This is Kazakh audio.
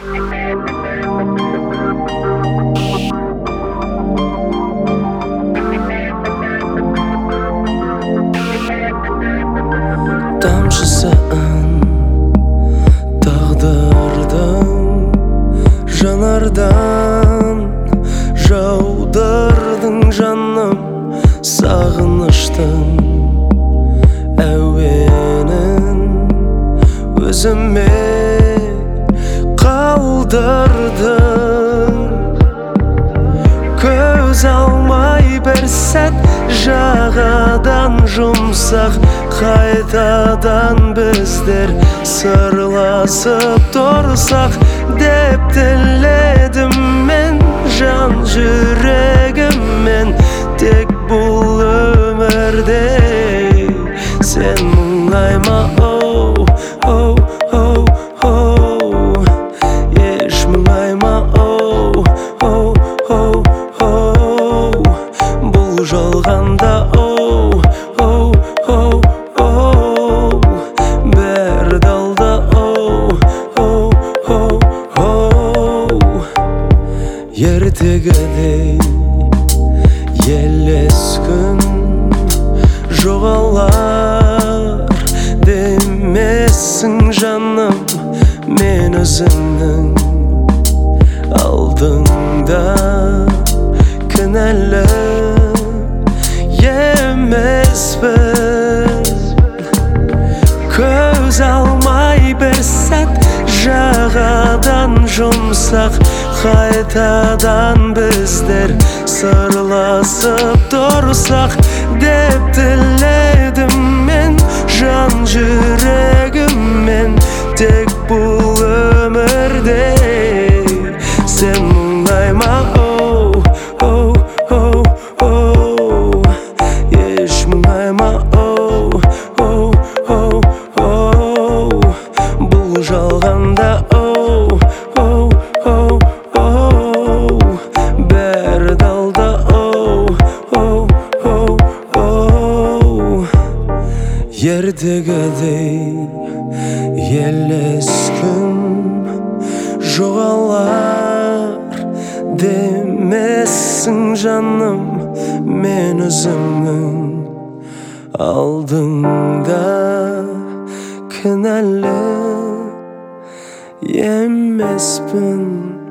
Тамшысын тағдырдың жанардан жаудырдың жаным, сағыныштың әуенін өзіме қалдырдың. Көз алмай бір сәт жағадан жұмсақ, қайтадан біздер сырласып тұрсақ деп тіледім мен жан жүрегіммен. Тек бұл өмірде сен мұңайма, оу, оу, оу, оу, еш мұңайма, оу, оу, оу, оу, бұл жалғанда, оу, оу, оу, оу, бәрі далда, оу, оу, оу, оу. Ертегідей елес күн жоғалар демессің жаным, мен өзіңнің алдыңда кінәлі емеспін. Көз алмай бір сәт жағадан жұмсақ, қайтадан біздер сырласып тұрсақ деп тіледім мен жан жүрегіммен. Тек бұл өмірде сен мұңайма, оу, оу, оу, оу, еш мұңайма, оу, оу, оу, оу, бұл жалғанда, оу, оу, оу, оу, бәрі далда, оу, оу, оу, оу. Ертегідей елес күн жоғалар демессің жаным, мен өзіңнің алдыңда кінәлі емеспін.